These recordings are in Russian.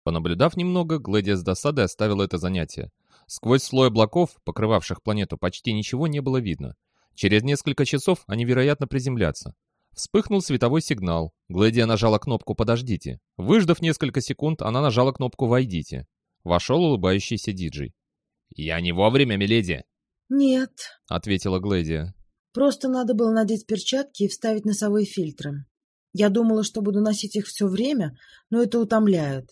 Понаблюдав немного, Глэдия с досадой оставила это занятие. Сквозь слой облаков, покрывавших планету, почти ничего не было видно. Через несколько часов они, вероятно, приземлятся. Вспыхнул световой сигнал. Глэдия нажала кнопку «Подождите». Выждав несколько секунд, она нажала кнопку «Войдите». Вошел улыбающийся диджей. «Я не вовремя, миледи?» «Нет», — ответила Глэдия. «просто надо было надеть перчатки и вставить носовые фильтры. Я думала, что буду носить их все время, но это утомляет.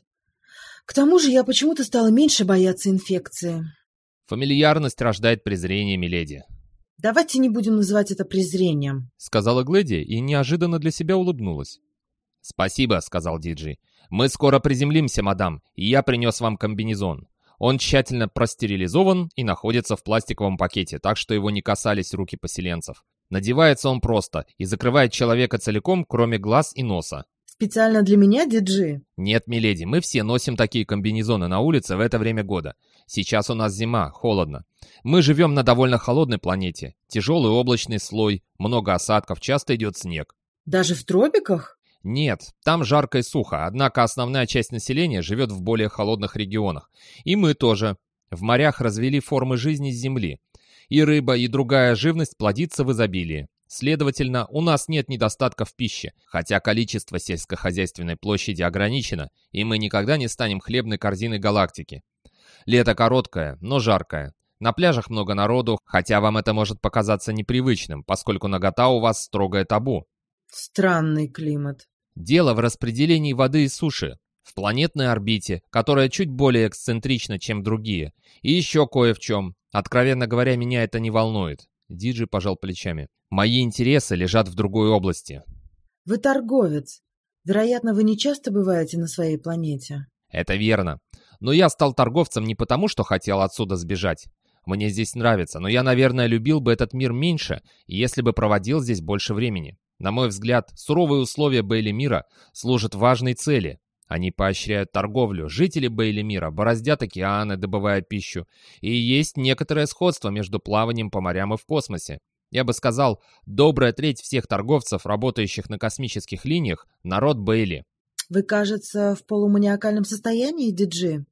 К тому же я почему-то стала меньше бояться инфекции». «Фамильярность рождает презрение, миледи», «Давайте не будем называть это презрением», — сказала Глэдия и неожиданно для себя улыбнулась. «Спасибо», — сказал диджей. «Мы скоро приземлимся, мадам, и я принес вам комбинезон. Он тщательно простерилизован и находится в пластиковом пакете, так что его не касались руки поселенцев. Надевается он просто и закрывает человека целиком, кроме глаз и носа». «Специально для меня, диджи?» «Нет, миледи, мы все носим такие комбинезоны на улице в это время года. Сейчас у нас зима, холодно. Мы живем на довольно холодной планете. Тяжелый облачный слой, много осадков, часто идет снег». «Даже в тропиках?» Нет, там жарко и сухо, однако основная часть населения живет в более холодных регионах. И мы тоже. В морях развели формы жизни с земли. И рыба, и другая живность плодится в изобилии. Следовательно, у нас нет недостатка в пище, хотя количество сельскохозяйственной площади ограничено, и мы никогда не станем хлебной корзиной галактики. Лето короткое, но жаркое. На пляжах много народу, хотя вам это может показаться непривычным, поскольку нагота у вас строгое табу. «Странный климат». Дело в распределении воды и суши, в планетной орбите, которая чуть более эксцентрична, чем другие, и еще кое в чем. Откровенно говоря, меня это не волнует. Диджей пожал плечами. Мои интересы лежат в другой области. «Вы торговец. Вероятно, вы не часто бываете на своей планете». Это верно. Но я стал торговцем не потому, что хотел отсюда сбежать. Мне здесь нравится, но я, наверное, любил бы этот мир меньше, если бы проводил здесь больше времени. На мой взгляд, суровые условия Бейлимира служат важной цели. Они поощряют торговлю. Жители Бейлимира бороздят океаны, добывая пищу. И есть некоторое сходство между плаванием по морям и в космосе. Я бы сказал, добрая треть всех торговцев, работающих на космических линиях, народ Бейли. «Вы, кажется, в полуманиакальном состоянии, диджи?»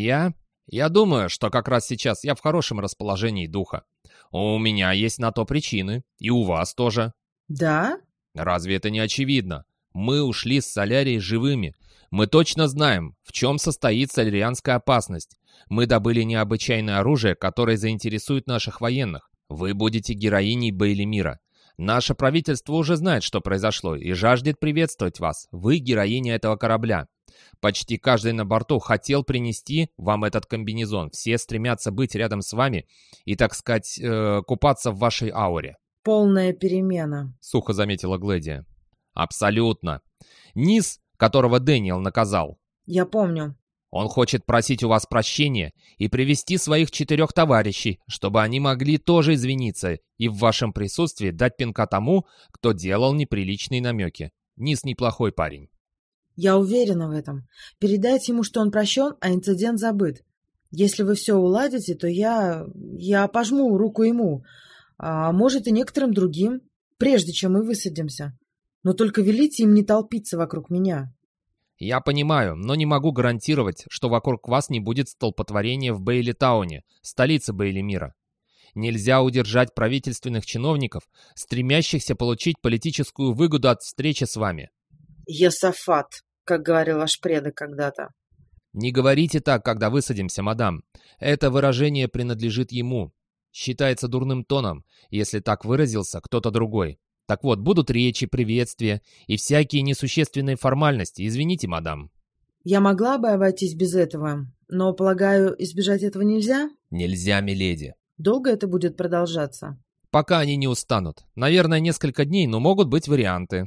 Я думаю, что как раз сейчас я в хорошем расположении духа. У меня есть на то причины. И у вас тоже. «Да?» Разве это не очевидно? Мы ушли с Солярии живыми. Мы точно знаем, в чем состоит солярианская опасность. Мы добыли необычайное оружие, которое заинтересует наших военных. Вы будете героиней Бейлимира. Наше правительство уже знает, что произошло, и жаждет приветствовать вас. Вы героиня этого корабля. Почти каждый на борту хотел принести вам этот комбинезон. Все стремятся быть рядом с вами и, так сказать, купаться в вашей ауре. «Полная перемена», — сухо заметила Глэдия. «Абсолютно. Низ, которого Дэниел наказал. «Я помню». Он хочет просить у вас прощения и привести своих 4 товарищей, чтобы они могли тоже извиниться и в вашем присутствии дать пинка тому, кто делал неприличные намеки. Низ неплохой парень». «Я уверена в этом. Передайте ему, что он прощен, а инцидент забыт. Если вы все уладите, то я пожму руку ему, а может и некоторым другим, прежде чем мы высадимся. Но только велите им не толпиться вокруг меня». «Я понимаю, но не могу гарантировать, что вокруг вас не будет столпотворения в Бейли-тауне, столице Бейли-мира. Нельзя удержать правительственных чиновников, стремящихся получить политическую выгоду от встречи с вами». «Йосафат», как говорил ваш предок когда-то. «Не говорите так, когда высадимся, мадам. Это выражение принадлежит ему. Считается дурным тоном, если так выразился кто-то другой. Так вот, будут речи, приветствия и всякие несущественные формальности. Извините, мадам». «Я могла бы обойтись без этого, но, полагаю, избежать этого нельзя?» «Нельзя, миледи». «Долго это будет продолжаться?» «Пока они не устанут. Наверное, несколько дней, но могут быть варианты».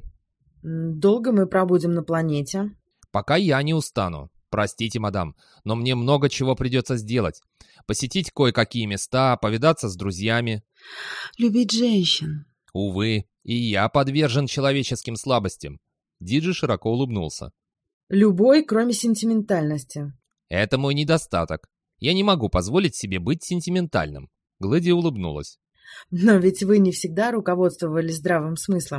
«Долго мы пробудем на планете?» «Пока я не устану. Простите, мадам, но мне много чего придется сделать. Посетить кое-какие места, повидаться с друзьями». «Любить женщин». «Увы, и я подвержен человеческим слабостям». Диджи широко улыбнулся. «Любой, кроме сентиментальности». «Это мой недостаток. Я не могу позволить себе быть сентиментальным». Глэдия улыбнулась. «Но ведь вы не всегда руководствовались здравым смыслом».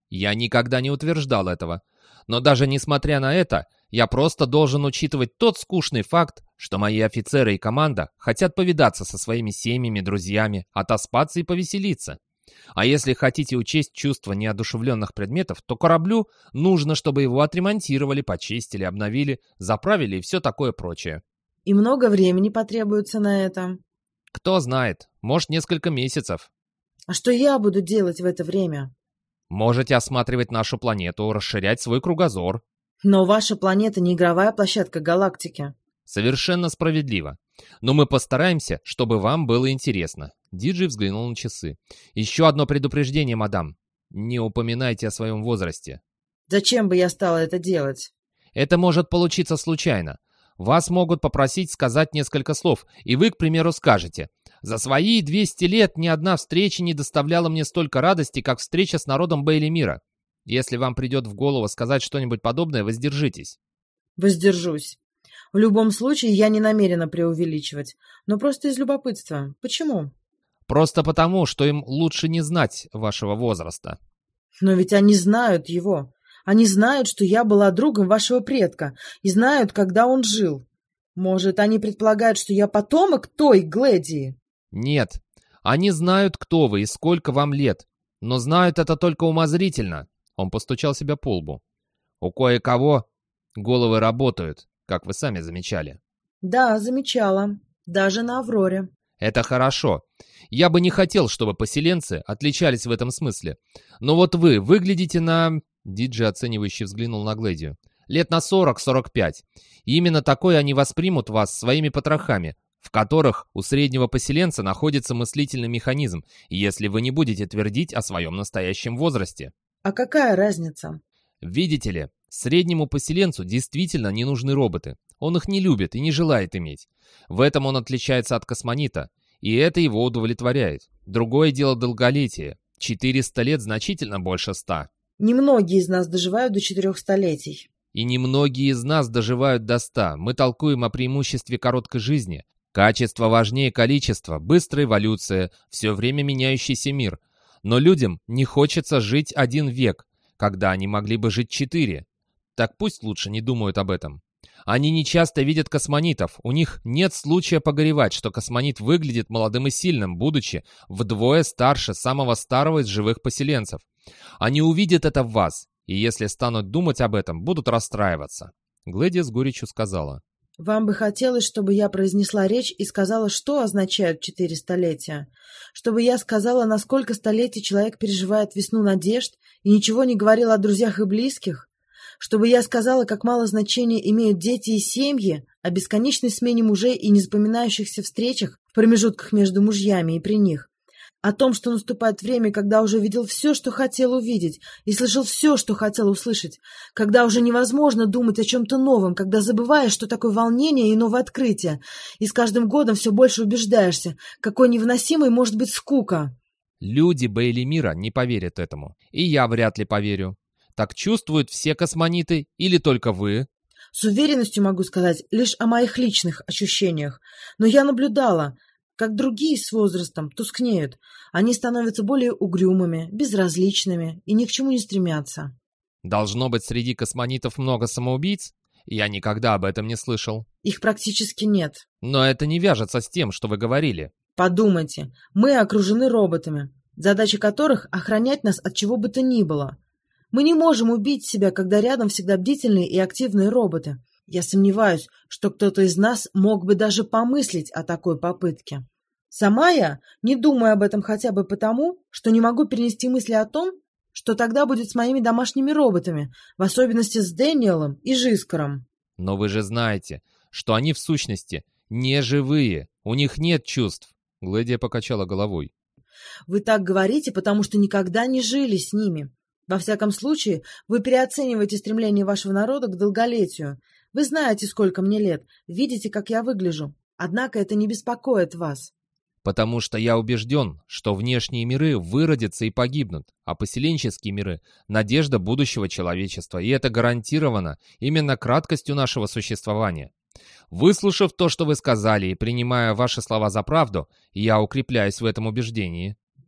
Я никогда не утверждал этого. Но даже несмотря на это, я просто должен учитывать тот скучный факт, что мои офицеры и команда хотят повидаться со своими семьями, друзьями, отоспаться и повеселиться. А если хотите учесть чувства неодушевленных предметов, то кораблю нужно, чтобы его отремонтировали, почистили, обновили, заправили и все такое прочее. И много времени потребуется на это. Кто знает, может, несколько месяцев. А что я буду делать в это время? Можете осматривать нашу планету, расширять свой кругозор. Но ваша планета не игровая площадка галактики. Совершенно справедливо. Но мы постараемся, чтобы вам было интересно. Диджей взглянул на часы. Еще одно предупреждение, мадам. Не упоминайте о своем возрасте. Зачем бы я стала это делать? Это может получиться случайно. Вас могут попросить сказать несколько слов, и вы, к примеру, скажете: «За свои 200 лет ни одна встреча не доставляла мне столько радости, как встреча с народом Бейлимира». Если вам придет в голову сказать что-нибудь подобное, воздержитесь. Воздержусь. В любом случае, я не намерена преувеличивать, но просто из любопытства. Почему? Просто потому, что им лучше не знать вашего возраста. Но ведь они знают его. Они знают, что я была другом вашего предка, и знают, когда он жил. Может, они предполагают, что я потомок той Гледии? Нет, они знают, кто вы и сколько вам лет, но знают это только умозрительно. Он постучал себя по лбу. У кое-кого головы работают, как вы сами замечали. Да, замечала. Даже на Авроре. Это хорошо. Я бы не хотел, чтобы поселенцы отличались в этом смысле. Но вот вы выглядите на... Диджей оценивающе взглянул на Гледию. Лет на 40-45. И именно такой они воспримут вас своими потрохами, в которых у среднего поселенца находится мыслительный механизм, если вы не будете твердить о своем настоящем возрасте. А какая разница? Видите ли, среднему поселенцу действительно не нужны роботы. Он их не любит и не желает иметь. В этом он отличается от космонита, и это его удовлетворяет. Другое дело долголетие. 400 лет значительно больше 100. Немногие из нас доживают до 4 столетий. И немногие из нас доживают до 100. Мы толкуем о преимуществе короткой жизни. Качество важнее количества, быстрая эволюция, все время меняющийся мир. Но людям не хочется жить 1 век, когда они могли бы жить 4. Так пусть лучше не думают об этом. Они не часто видят космонитов, у них нет случая погоревать, что космонит выглядит молодым и сильным, будучи вдвое старше самого старого из живых поселенцев. Они увидят это в вас, и если станут думать об этом, будут расстраиваться. Гледия с горечью сказала. Вам бы хотелось, чтобы я произнесла речь и сказала, что означают 4 столетия? Чтобы я сказала, на сколько столетий человек переживает весну надежд и ничего не говорила о друзьях и близких? Чтобы я сказала, как мало значения имеют дети и семьи, о бесконечной смене мужей и незапоминающихся встречах в промежутках между мужьями и при них? О том, что наступает время, когда уже видел все, что хотел увидеть, и слышал все, что хотел услышать, когда уже невозможно думать о чем-то новом, когда забываешь, что такое волнение и новое открытие, и с каждым годом все больше убеждаешься, какой невыносимой может быть скука. Люди Бейлимира не поверят этому, и я вряд ли поверю. Так чувствуют все космониты или только вы? С уверенностью могу сказать лишь о моих личных ощущениях, но я наблюдала, как другие с возрастом тускнеют. Они становятся более угрюмыми, безразличными и ни к чему не стремятся. Должно быть, среди космонитов много самоубийц? Я никогда об этом не слышал. Их практически нет. Но это не вяжется с тем, что вы говорили. Подумайте, мы окружены роботами, задача которых — охранять нас от чего бы то ни было. Мы не можем убить себя, когда рядом всегда бдительные и активные роботы. Я сомневаюсь, что кто-то из нас мог бы даже помыслить о такой попытке. Сама я не думаю об этом хотя бы потому, что не могу перенести мысли о том, что тогда будет с моими домашними роботами, в особенности с Дэниелом и Жискаром. Но вы же знаете, что они в сущности не живые, у них нет чувств. Гледия покачала головой. Вы так говорите, потому что никогда не жили с ними. Во всяком случае, вы переоцениваете стремление вашего народа к долголетию. Вы знаете, сколько мне лет, видите, как я выгляжу. Однако это не беспокоит вас. Потому что я убежден, что внешние миры выродятся и погибнут, а поселенческие миры — надежда будущего человечества, и это гарантировано именно краткостью нашего существования. Выслушав то, что вы сказали, и принимая ваши слова за правду, я укрепляюсь в этом убеждении.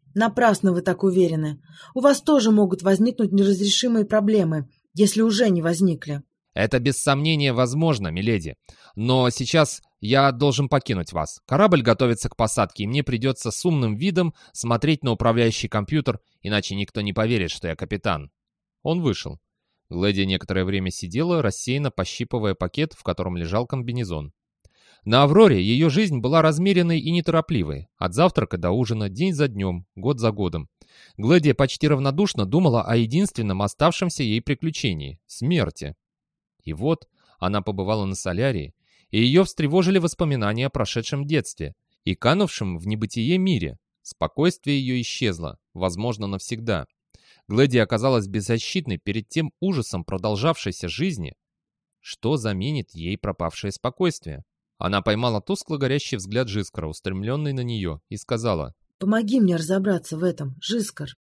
Напрасно вы так уверены. У вас тоже могут возникнуть неразрешимые проблемы, если уже не возникли. Это без сомнения возможно, миледи. Но сейчас я должен покинуть вас. Корабль готовится к посадке, и мне придется с умным видом смотреть на управляющий компьютер, иначе никто не поверит, что я капитан. Он вышел. Глэди некоторое время сидела, рассеянно пощипывая пакет, в котором лежал комбинезон. На Авроре ее жизнь была размеренной и неторопливой. От завтрака до ужина, день за днем, год за годом. Глэдия почти равнодушно думала о единственном оставшемся ей приключении — смерти. И вот она побывала на Солярии, и ее встревожили воспоминания о прошедшем детстве и канувшем в небытие мире. Спокойствие ее исчезло, возможно, навсегда. Глэдия оказалась беззащитной перед тем ужасом продолжавшейся жизни. Что заменит ей пропавшее спокойствие? Она поймала тускло горящий взгляд Жискара, устремленный на нее, и сказала: «Помоги мне разобраться в этом, Жискар».